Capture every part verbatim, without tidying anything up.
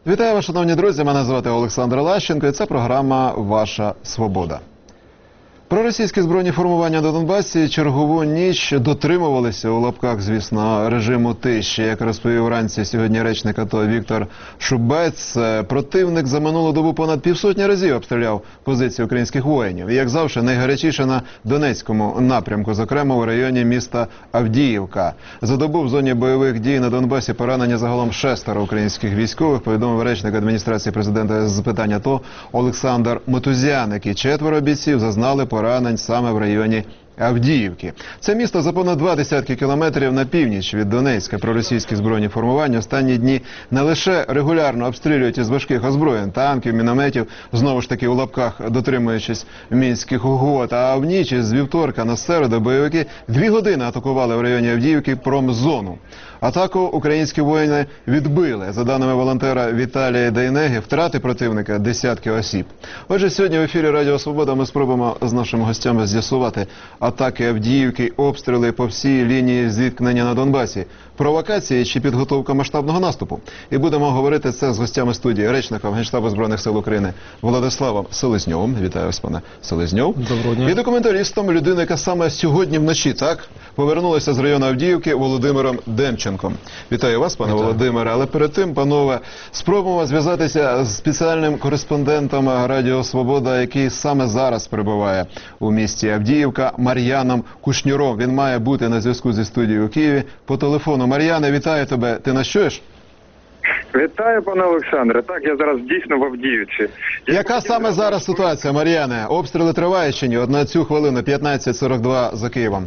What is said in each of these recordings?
Вітаю вас, шановні друзі, мене звати Олександр Лащенко і це програма «Ваша свобода». Проросійські збройні формування на Донбасі чергову ніч дотримувалися, у лапках, звісно, режиму тиші. Як розповів вранці сьогодні речник АТО Віктор Шубець, противник за минулу добу понад півсотні разів обстріляв позиції українських воїнів. І, як завжди, найгарячіше на Донецькому напрямку, зокрема у районі міста Авдіївка. За добу в зоні бойових дій на Донбасі поранені загалом шестеро українських військових, повідомив речник адміністрації президента з питань АТО Олександр Мотузяник. І четверо бійців зазнали поранень саме в районі Авдіївки. Це місто за понад два десятки кілометрів на північ від Донецька. Проросійські збройні формування останні дні не лише регулярно обстрілюють із важких озброєнь, танків, мінометів, знову ж таки у лапках дотримуючись мінських угод, а в ніч з вівторка на середу бойовики дві години атакували в районі Авдіївки промзону. Атаку українські воїни відбили. За даними волонтера Віталія Дейнеги, втрати противника – десятки осіб. Отже, сьогодні в ефірі Радіо Свобода ми спробуємо з нашими гостями з'ясувати атаки Авдіївки, обстріли по всій лінії зіткнення на Донбасі, провокації чи підготовка масштабного наступу. І будемо говорити це з гостями студії, речником Генштабу Збройних сил України Владиславом Селезньовим. Вітаю вас, пане Селезньов. Доброго дня. І документалістом, людина, яка саме сьогодні вночі, так, повернулася з району Авдіївки, Володимиром Демченком. Вітаю вас, пане Вітаю. Володимире. Але перед тим, панове, спробуємо зв'язатися з спеціальним кореспондентом Радіо Свобода, який саме зараз перебуває у місті Авдіївка, Мар'яном Кушніром. Він має бути на зв'язку зі студією у Києві по телефону. Мар'яне, вітаю тебе. Ти нас чуєш? Вітаю, пане Олександре. Так, я зараз дійсно в Авдіївці. Я Яка хотів... саме зараз ситуація, Мар'яне? Обстріли тривають чи ні? От на цю хвилину, п'ятнадцять сорок два за Києвом.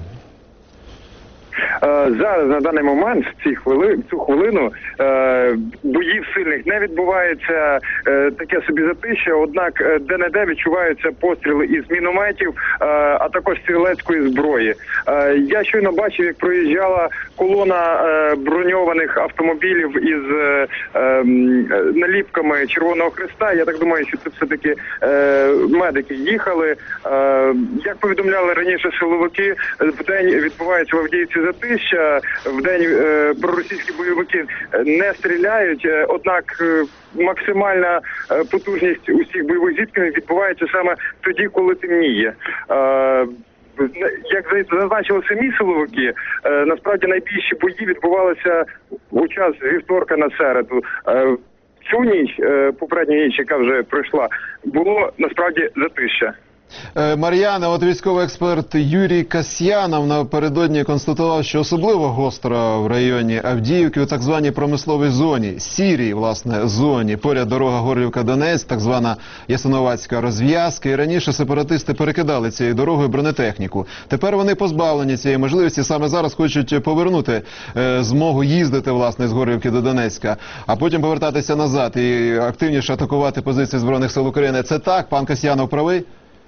Зараз, на даний момент, в ці хвили, цю хвилину, е, боїв сильних не відбувається, е, таке собі затишя, однак е, де-не-де відчуваються постріли із мінометів, е, а також стрілецької зброї. Е, я щойно бачив, як проїжджала колона е, броньованих автомобілів із е, е, наліпками Червоного Хреста. Я так думаю, що це все-таки е, медики їхали. Е, як повідомляли раніше силовики, в день відбувається в Авдіївці затишя. В день е, проросійські бойовики не стріляють, е, однак е, максимальна е, потужність усіх бойових зіткнень відбувається саме тоді, коли темніє. Е, Як зазначили самі силовики, е, насправді найбільші бої відбувалися у час з вівторка на середу. Е, цю ніч, е, попередню ніч, яка вже пройшла, було насправді затища. Мар'яне, от військовий експерт Юрій Касьянов напередодні констатував, що особливо гостро в районі Авдіївки, у так званій промисловій зоні, сірій, власне, зоні, поряд дорога Горлівка-Донець, так звана Ясиновацька розв'язка. І раніше сепаратисти перекидали цією дорогою бронетехніку. Тепер вони позбавлені цієї можливості, саме зараз хочуть повернути е, змогу їздити, власне, з Горлівки до Донецька, а потім повертатися назад і активніше атакувати позиції Збройних сил України. Це так? Пан Касьянов правий?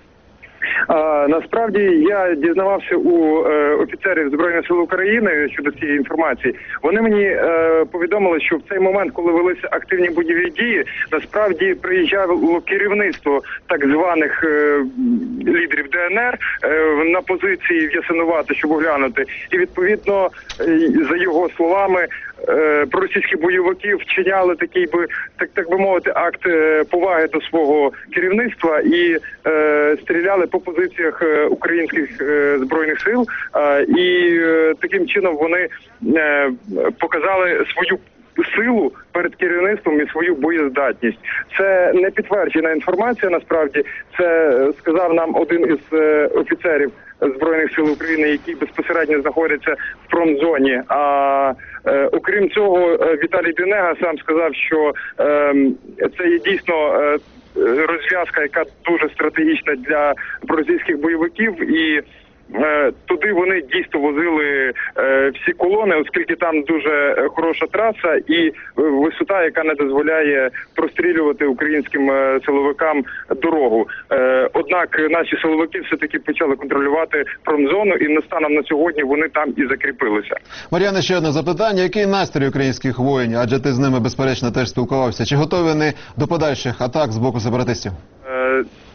А, насправді я дізнавався у е, офіцерів Збройних сил України щодо цієї інформації. Вони мені е, повідомили, що в цей момент, коли велися активні бойові дії, насправді приїжджало керівництво так званих е, лідерів ДНР е, на позиції в Ясинувато, щоб оглянути. І відповідно, е, за його словами, е, проросійські бойовики вчиняли такий би, так, так би мовити, акт е, поваги до свого керівництва і е, стріляли по позиціях е, українських е, збройних сил, е, і е, таким чином вони е, показали свою силу перед керівництвом і свою боєздатність. Це не підтверджена інформація, насправді. Це сказав нам один із е, офіцерів Збройних сил України, які безпосередньо знаходяться в промзоні. А е, окрім цього, Віталій Дейнега сам сказав, що е, це є дійсно е, розв'язка, яка дуже стратегічна для проросійських бойовиків, і е, туди вони дійсно возили е, всі колони, оскільки там дуже хороша траса і висота, яка не дозволяє прострілювати українським е, силовикам дорогу. Е, однак наші силовики все-таки почали контролювати промзону, і станом на сьогодні вони там і закріпилися. Мар'яне, ще одне запитання. Який настрій українських воїнів? Адже ти з ними, безперечно, теж спілкувався. Чи готові вони до подальших атак з боку сепаратистів? Е,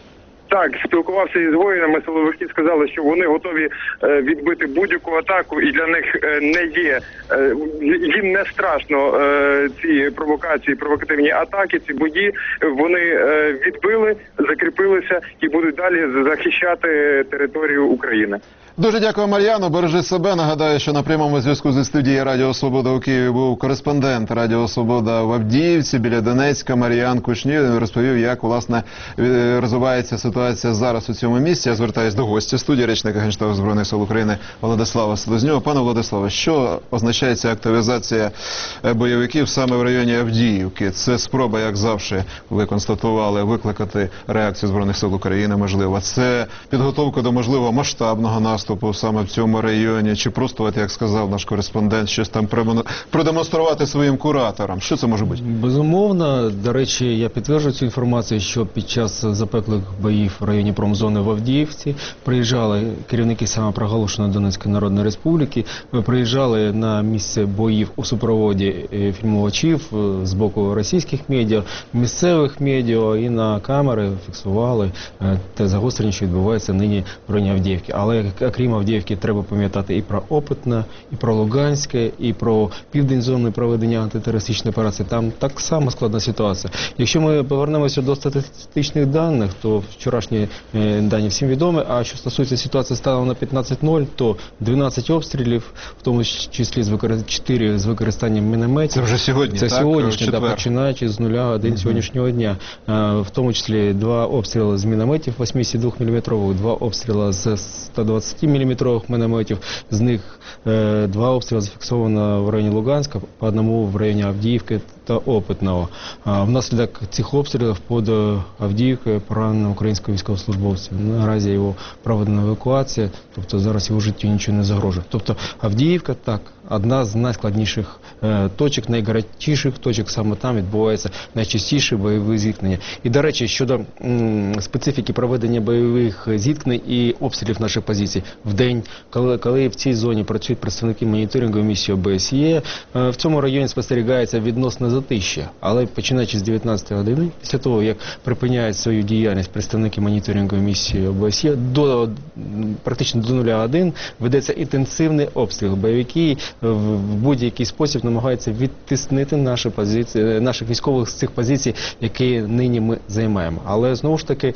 Так, спілкувався із воїнами, силовики сказали, що вони готові е, відбити будь-яку атаку, і для них е, не є, е, їм не страшно е, ці провокації, провокативні атаки, ці бої. Вони е, відбили, закріпилися і будуть далі захищати територію України. Дуже дякую, Мар'яно. Бережи себе. Нагадаю, що на прямому зв'язку зі студією Радіо Свобода у Києві був кореспондент Радіо Свобода в Авдіївці біля Донецька Мар'ян Кушнір. Він розповів, як, власне, розвивається ситуація зараз у цьому місці. Я звертаюся до гостя студії, речника Генштабу Збройних сил України Владислава Селезньова. Пане Владиславе, що означає ця активізація бойовиків саме в районі Авдіївки? Це спроба, як завжди, ви констатували, викликати реакцію Збройних сил України, можливо. Це підготовка до, можливо, масштабного наступу саме в цьому районі, чи просто, от, як сказав наш кореспондент, щось там продемонструвати своїм кураторам? Що це може бути? Безумовно. До речі, я підтверджую цю інформацію, що під час запеклих боїв в районі промзони в Авдіївці приїжджали керівники самопроголошеної Донецької Народної Республіки, приїжджали на місце боїв у супроводі фільмувачів з боку російських медіа, місцевих медіа, і на камери фіксували те загострення, що відбувається нині в районі Авдіївки. Але крім Авдіївки, треба пам'ятати і про Опитне, і про Луганське, і про південь зони проведення антитерористичної операції. Там так само складна ситуація. Якщо ми повернемося до статистичних даних, то вчорашні е, дані всім відомі, а що стосується ситуації станом на п'ятнадцять нуль, то дванадцять обстрілів, в тому числі з викор... чотири з використанням мінометів. Це вже сьогодні, Це так? сьогоднішній, да, Четвер. починаючи з нуля годин uh-huh. сьогоднішнього дня. Е, в тому числі два обстріли з мінометів вісімдесят два міліметрових, два обстріли з сто двадцять міліметрових мінометів, з них е, два обстріли зафіксовано в районі Луганська, по одному в районі Авдіївки та Опитного. А внаслідок цих обстрілів під Авдіївкою поранено українського військовослужбовця. Наразі його проведена евакуація, тобто зараз його життю нічого не загрожує. Тобто Авдіївка, так, одна з найскладніших е, точок, найгарячіших точок, саме там відбувається найчастіше бойові зіткнення. І, до речі, щодо м, специфіки проведення бойових зіткнень і обстрілів наших позицій. В день, коли, коли в цій зоні працюють представники моніторингової місії О Б С Є, е, в цьому районі спостерігається відносне затища. Але починаючи з дев'ятнадцятої години, після того, як припиняють свою діяльність представники моніторингової місії О Б С Є, до, практично до нуля годин ведеться інтенсивний обстріл. Бойовики в будь-який спосіб намагаються відтиснити наші позиції, наших військових з цих позицій, які нині ми займаємо. Але знову ж таки,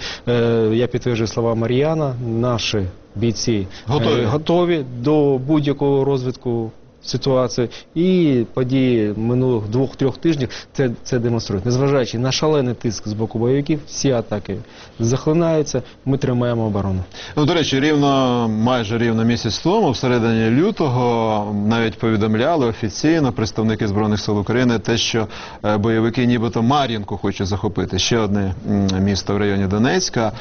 я підтверджую слова Мар'яна, наші бійці готові, готові до будь-якого розвитку ситуації, і події минулих двох-трьох тижнів це, це демонструють. Незважаючи на шалений тиск з боку бойовиків, всі атаки захлинаються, ми тримаємо оборону. Ну, до речі, рівно, майже рівно місяць тому, всередині лютого, навіть повідомляли офіційно представники Збройних сил України те, що бойовики нібито Мар'їнку хочуть захопити, ще одне місто в районі Донецька.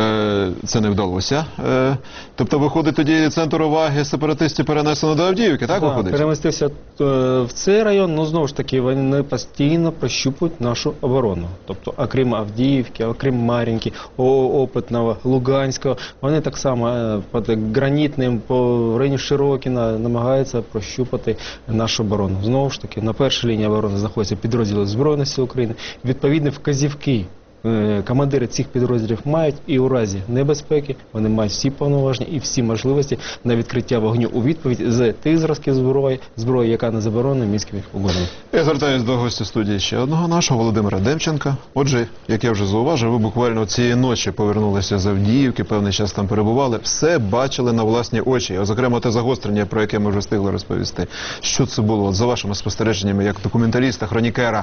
Це не вдалося. Тобто, виходить, тоді центр уваги сепаратистів перенесено до Авдіївки, так, да, виходить? Перемістився в цей район, ну, знову ж таки, вони постійно прощупують нашу оборону. Тобто, окрім Авдіївки, окрім Мар'їнки, Опитного, Луганського, вони так само під Гранітним, по районі Широкіна намагаються прощупати нашу оборону. Знову ж таки, на першій лінії оборони знаходяться підрозділи Збройних сил України, відповідні вказівки командири цих підрозділів мають, і у разі небезпеки вони мають всі повноваження і всі можливості на відкриття вогню у відповідь з тих зразків зброї, зброї, яка не заборонена мінськими угодами. Я звертаюся до гостя студії ще одного нашого, Володимира Демченка. Отже, як я вже зауважив, ви буквально цієї ночі повернулися з Авдіївки, певний час там перебували, все бачили на власні очі, а зокрема те загострення, про яке ми вже встигли розповісти. Що це було за вашими спостереженнями як документаліста, хронікера?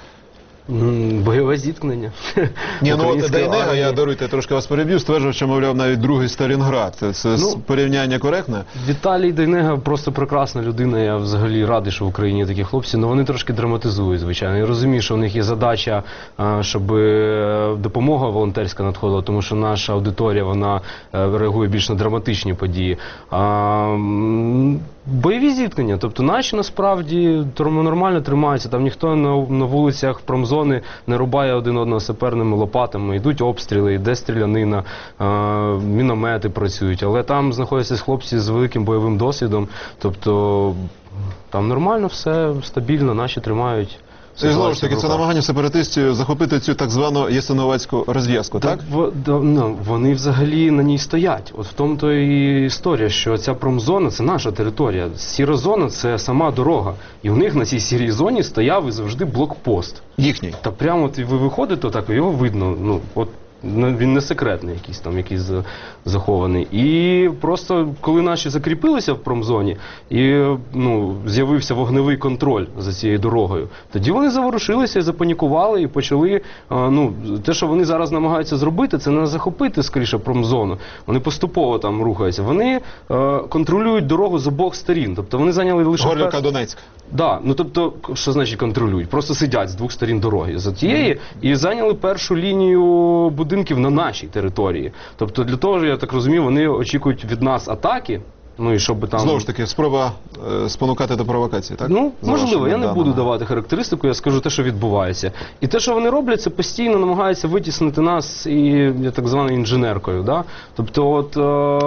Бойове зіткнення. Ні, ну от Дейнега, я, даруйте, трошки вас переб'ю, стверджував, що, мовляв, навіть другий Сталінград. Це ну, порівняння коректне? Віталій Дейнега просто прекрасна людина, я взагалі радий, що в Україні є такі хлопці, але вони трошки драматизують, звичайно. Я розумію, що в них є задача, щоб допомога волонтерська надходила, тому що наша аудиторія, вона реагує більш на драматичні події. А, бойові зіткнення, тобто наші насправді нормально тримаються, там ніхто на, на вулицях промзони не рубає один одного саперними лопатами, йдуть обстріли, йде стрілянина, е, міномети працюють, але там знаходяться хлопці з великим бойовим досвідом, тобто там нормально все, стабільно, наші тримають І знову ж ситуацію таки, в це руках. намагання сепаратистів захопити цю так звану ясиновацьку розв'язку, так? Так, в- да, ну, вони взагалі на ній стоять. От в тому то і історія, що ця промзона – це наша територія. Сіра зона – це сама дорога. І в них на цій сірій зоні стояв і завжди блокпост. Їхній. Та прямо от ви виходите, так його видно. Ну от ну, він не секретний, якийсь там, якийсь за- захований. І просто коли наші закріпилися в промзоні і ну з'явився вогневий контроль за цією дорогою, тоді вони заворушилися, запанікували і почали. а, Ну те, що вони зараз намагаються зробити, це не захопити скоріше промзону. Вони поступово там рухаються. Вони е, контролюють дорогу з обох сторін. Тобто вони зайняли лише Горлівка, Донецьк. Да, ну тобто, що значить контролюють? Просто сидять з двох сторін дороги за тієї і зайняли першу лінію будинків на нашій території. Тобто для того, я так розумію, вони очікують від нас атаки. Ну і щоб там Знову ж таки, спроба е, спонукати до провокації, так? Ну, За можливо, вашими я не даними. буду давати характеристику, я скажу те, що відбувається. І те, що вони роблять, це постійно намагаються витіснити нас і так званою інженеркою. Да? Тобто, от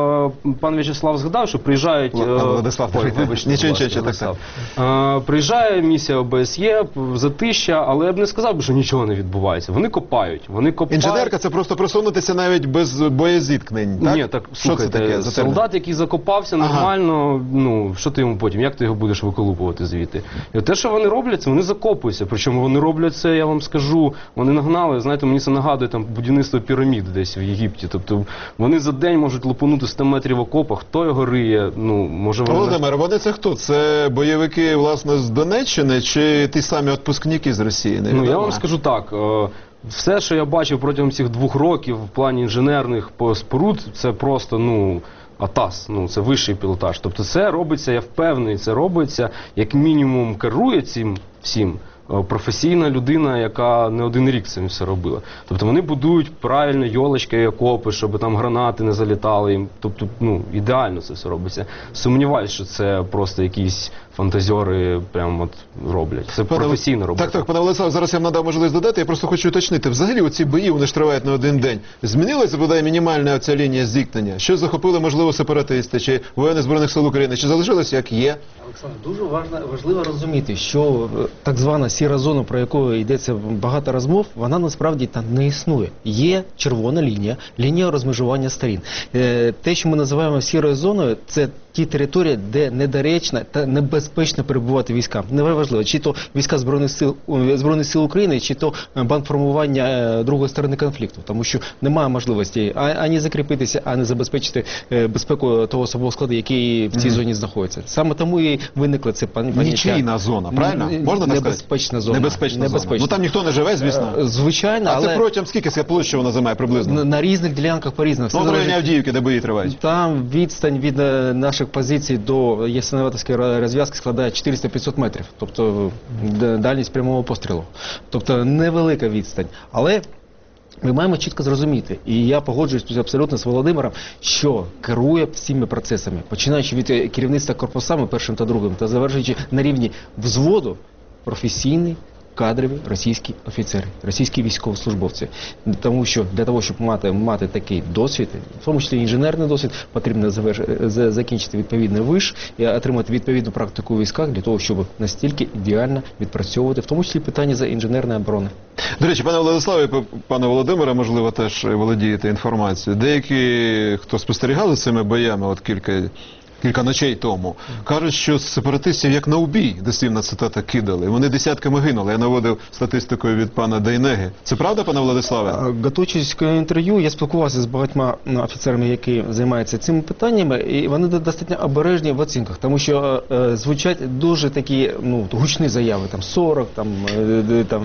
е, пан В'ячеслав згадав, що приїжджають... Пан Владислав, ой, давайте. вибачте, Нічого, будь ласка, нічого, так, Владислав. Е, приїжджає місія О Б С Є, затища, але я б не сказав, би, що нічого не відбувається. Вони копають. Вони копають. Інженерка – це просто просунутися навіть без боєзіткнень, так? Ні, так, Що слухайте, це таке за термін? солдат, який закопався Ага. нормально, ну, що ти йому потім, як ти його будеш виколупувати звідти? І от те, що вони роблять, це вони закопуються, причому вони роблять це, я вам скажу, вони нагнали, знаєте, мені це нагадує там будівництво пірамід десь в Єгипті, тобто вони за день можуть лупанути сто метрів в окопах, хто його риє, ну, може вони... Володимир, вони це хто? Це бойовики, власне, з Донеччини чи ті самі відпускники з Росії? Ну, Невідомо. я вам скажу так, е, все, що я бачив протягом цих двох років в плані інженерних по- споруд, це просто, ну, АТАС, ну, це вищий пілотаж. Тобто це робиться, я впевнений, це робиться, як мінімум керує цим всім е, професійна людина, яка не один рік цим все робила. Тобто вони будують правильно йолочки і окопи, щоб там гранати не залітали їм. Тобто, ну, ідеально це все робиться. Сумніваюсь, що це просто якісь фантазьори прямо от роблять. Це Пане- професійно робиться. Так, так, пане Владислав, зараз я вам надав можливість додати, я просто хочу уточнити. Взагалі оці бої, вони ж тривають не один день. Змінилася, бодай, мінімальна оця лінія зіткнення? Що захопили, можливо, сепаратисти, чи воїни Збройних сил України, чи залишилось як є? Олександр, дуже важливо, важливо розуміти, що е, так звана сіра зона, про яку йдеться багато розмов, вона насправді там не існує. Є червона лінія, лінія розмежування сторін. Е, Те, що ми називаємо сірою зоною, це ті території, де недоречно та небезпечно перебувати військам. Неважливо, чи то війська Збройних сил, е, Збройних сил України, чи то е, банд формування е, другої сторони конфлікту. Тому що немає можливості а- ані закріпитися, ані забезпечити е, безпеку того особового складу, який в цій зоні знаходиться. Саме тому і виникло це пон- поняття. Нічийна зона, правильно? Н- Можна так сказати? Небезпечна зона. Небезпечна, Небезпечна. зона. Ну там ніхто не живе, звісно. Е, Звичайно, А але це протягом скільки ска- площі вона займає приблизно? на, на різних ділянках по-різному. Ну, Все в районі залежить- Авдіївки, де бої тривають. Там відстань від е, наших позицій до Ясиноватської розв'язки складає чотириста-п'ятсот метрів, тобто д- дальність прямого пострілу. Тобто невелика відстань. Але ми маємо чітко зрозуміти, і я погоджуюсь абсолютно з Володимиром, що керує всіми процесами, починаючи від е, керівництва корпусами першим та другим, та завершуючи на рівні взводу, професійний, кадрові російські офіцери, російські військовослужбовці. Тому що для того, щоб мати, мати такий досвід, в тому числі інженерний досвід, потрібно заверш- за- закінчити відповідний виш і отримати відповідну практику у військах для того, щоб настільки ідеально відпрацьовувати, в тому числі питання за інженерної оборони. До речі, пане Владиславе, п- пане Володимире, можливо, теж володієте інформацією. Деякі, хто спостерігали з цими боями, от кілька, кілька ночей тому, кажуть, що сепаратистів як на убій, дослівна цитата, кидали. Вони десятками гинули. Я наводив статистикою від пана Дейнеги. Це правда, пане Владиславе? А, Готуючись к інтерв'ю, я спілкувався з багатьма ну, офіцерами, які займаються цими питаннями, і вони до- достатньо обережні в оцінках, тому що е, звучать дуже такі ну, гучні заяви, там сорок, там, е, е, там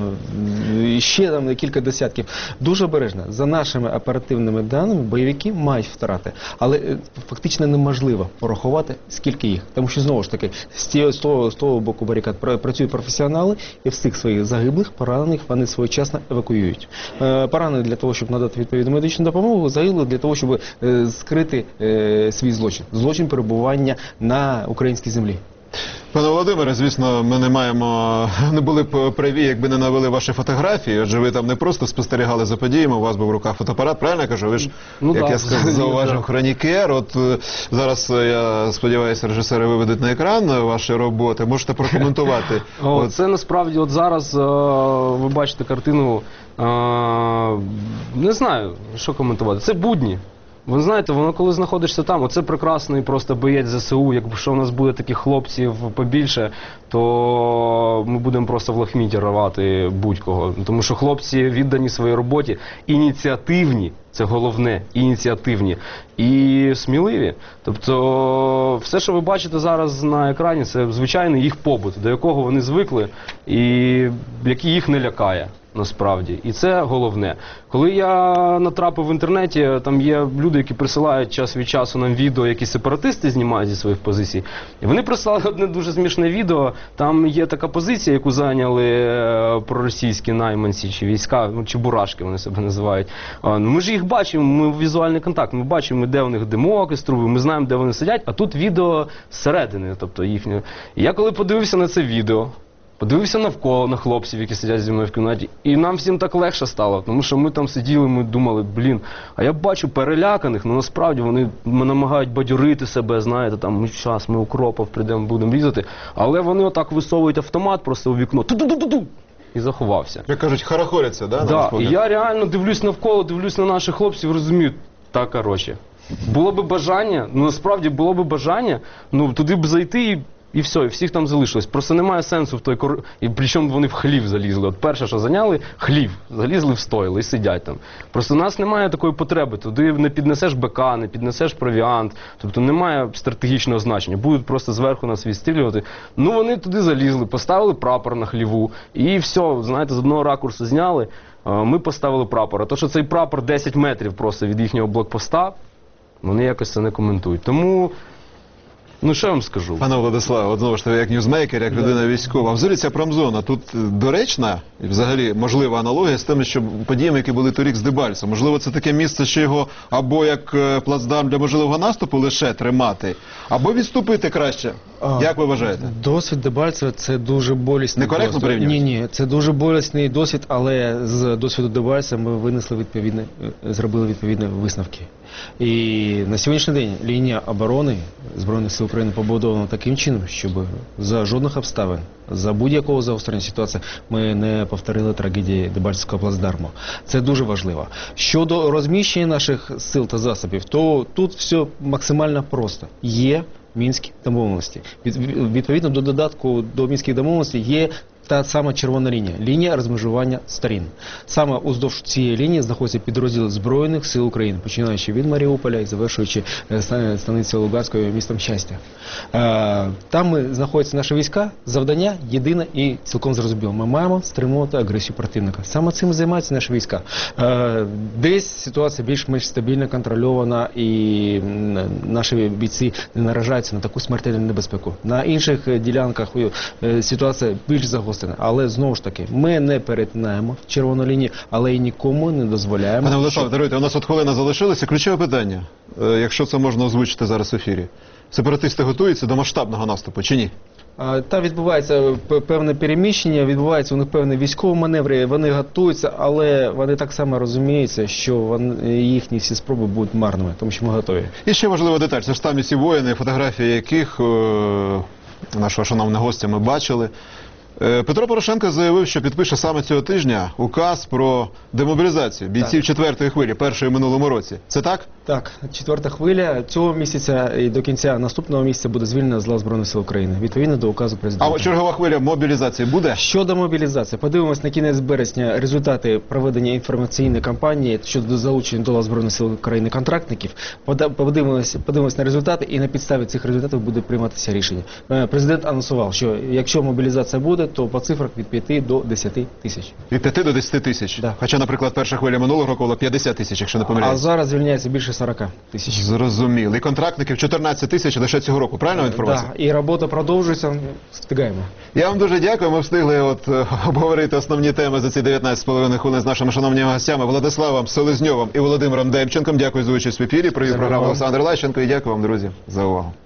е, ще там кілька десятків. Дуже обережно. За нашими оперативними даними, бойовики мають втрати, але е, фактично неможливо порахувати, скільки їх. Тому що, знову ж таки, з, тієї- з, того, з того боку барикад пра- працюють професіонали, і всіх своїх загиблих, поранених вони своєчасно евакуюють. Е, поранених для того, щоб надати відповідну медичну допомогу, загиблих для того, щоб е, скрити е, свій злочин. Злочин перебування на українській землі. Пане Володимире, звісно, ми не маємо, не були б праві, якби не навели ваші фотографії, адже ви там не просто спостерігали за подіями, у вас був в руках фотоапарат, правильно я кажу? Ви ж, Ну, як да, я сказав, взагалі, зауважив, да. хронікер. От е, зараз, е, я сподіваюся, режисери виведуть на екран ваші роботи. Можете прокоментувати. О, От, це насправді, от зараз е, ви бачите картину, е, не знаю, що коментувати. Це будні. Ви знаєте, воно коли знаходишся там, оце прекрасний просто боєць ЗСУ, якщо у нас буде таких хлопців побільше, то ми будемо просто в лахміті рвати будь-кого. Тому що хлопці віддані своїй роботі, ініціативні, це головне, ініціативні і сміливі. Тобто все, що ви бачите зараз на екрані, це звичайний їх побут, до якого вони звикли і який їх не лякає. Насправді. І це головне. Коли я натрапив в інтернеті, там є люди, які присилають час від часу нам відео, які сепаратисти знімають зі своїх позицій. І вони прислали одне дуже смішне відео. Там є така позиція, яку зайняли е, проросійські найманці чи війська, ну, чи бурашки вони себе називають. А, ну, ми ж їх бачимо, ми візуальний контакт, ми бачимо, де у них димок із труби, ми знаємо, де вони сидять, а тут відео зсередини, тобто їхнє. І я коли подивився на це відео, подивився навколо на хлопців, які сидять зі мною в кімнаті, і нам всім так легше стало, тому що ми там сиділи, ми думали, блін, а я бачу переляканих, ну насправді вони намагають бадьорити себе, знаєте, там, ми час, ми укропов прийдемо, будемо різати, але вони отак висовують автомат просто у вікно, ту-ду-ду-ду-ду, і заховався. як кажуть, хорохоряться, да? на Да, ваш і погляд? я реально дивлюсь навколо, дивлюсь на наших хлопців, розумію, так, коротше, було би бажання, ну насправді було би бажання, ну туди б зайти і І все, і всіх там залишилось. Просто немає сенсу в той кор... І причому вони в хлів залізли. От перше, що зайняли, хлів. Залізли в стойло і сидять там. Просто у нас немає такої потреби. Туди не піднесеш БК, не піднесеш провіант. Тобто немає стратегічного значення. Будуть просто зверху нас відстрілювати. Ну вони туди залізли, поставили прапор на хліву. І все, знаєте, з одного ракурсу зняли. Ми поставили прапор. А то, що цей прапор десять метрів просто від їхнього блокпоста, вони якось це не коментують. Тому... Ну, що я вам скажу? Пане Владиславе, от знову ж таки, як ньюзмейкер, як людина військова. Взагалі ця промзона тут доречна, і взагалі можлива аналогія з тими, що подіями, які були торік з Дебальцем. Можливо, це таке місце, що його або як е, плацдарм для можливого наступу лише тримати, або відступити краще. А, Як ви вважаєте? Досвід Дебальцева – це дуже болісний Некоректно досвід. порівнювати? Ні, ні, це дуже болісний досвід, але з досвіду Дебальцева ми винесли відповідні, зробили відповідні висновки. І на сьогоднішній день лінія оборони Збройних сил України побудована таким чином, щоб за жодних обставин, за будь-якого загострення ситуації ми не повторили трагедії Дебальцевського плацдарму. Це дуже важливо. Щодо розміщення наших сил та засобів, то тут все максимально просто. Є Мінські домовленості. Від- Відповідно до додатку до Мінських домовленостей є та сама червона лінія, лінія розмежування сторін. Саме уздовж цієї лінії знаходяться підрозділи Збройних сил України, починаючи від Маріуполя і завершуючи е, ста- станицею Луганською містом Щастя. Е, Там ми знаходяться наші війська, завдання єдине і цілком зрозуміло. Ми маємо стримувати агресію противника. Саме цим займаються наші війська. Е, Десь ситуація більш-менш стабільна, контрольована і м, наші бійці не наражаються на таку смертельну небезпеку. На інших е, ділянках е, ситуація більш загострена. Але знову ж таки, ми не перетинаємо червону лінію, але і нікому не дозволяємо. Пане Владиславе, даруйте, у нас от хвилина залишилася. Ключове питання, е, якщо це можна озвучити зараз в ефірі. Сепаратисти готуються до масштабного наступу чи ні? А, Там відбувається п- певне переміщення, відбуваються у них певні військові маневри, вони готуються, але вони так само розуміються, що вони, їхні всі спроби будуть марними, тому що ми готові. І ще важлива деталь, це ж самі ці воїни, фотографії яких е, нашого шановного гостя ми бачили. Е, Петро Порошенко заявив, що підпише саме цього тижня указ про демобілізацію бійців четвертої хвилі, першої в минулому році. Це так? Так, четверта хвиля цього місяця і до кінця наступного місяця буде звільнена з лав Збройних сил України, відповідно до указу президента. А от чергова хвиля мобілізації буде? Щодо мобілізації, подивимось на кінець березня результати проведення інформаційної кампанії щодо залучення до лав Збройних сил України контрактників. Пода- Подивимось, подивимось на результати і на підставі цих результатів буде прийматися рішення. Е, Президент анонсував, що якщо мобілізація буде, то по цифрах від п'яти до десяти тисяч. Від п'яти до десяти тисяч. Да. Хоча, наприклад, перша хвиля минулого року була п'ятдесят тисяч, якщо не А помиляюсь. зараз звільняється більше сорока тисяч. Зрозуміло. І контрактників чотирнадцять тисяч лише цього року. Правильно інформація? Да, і робота продовжується, встигаємо. Я вам дуже дякую. Ми встигли от е, обговорити основні теми за ці дев'ятнадцять з половиною хвилин з нашими шановними гостями Владиславом Селезньовим і Володимиром Демченком. Дякую за участь в ефірі. Провів Дякую програму вам. Олександр Лащенко. І дякую вам, друзі, за увагу.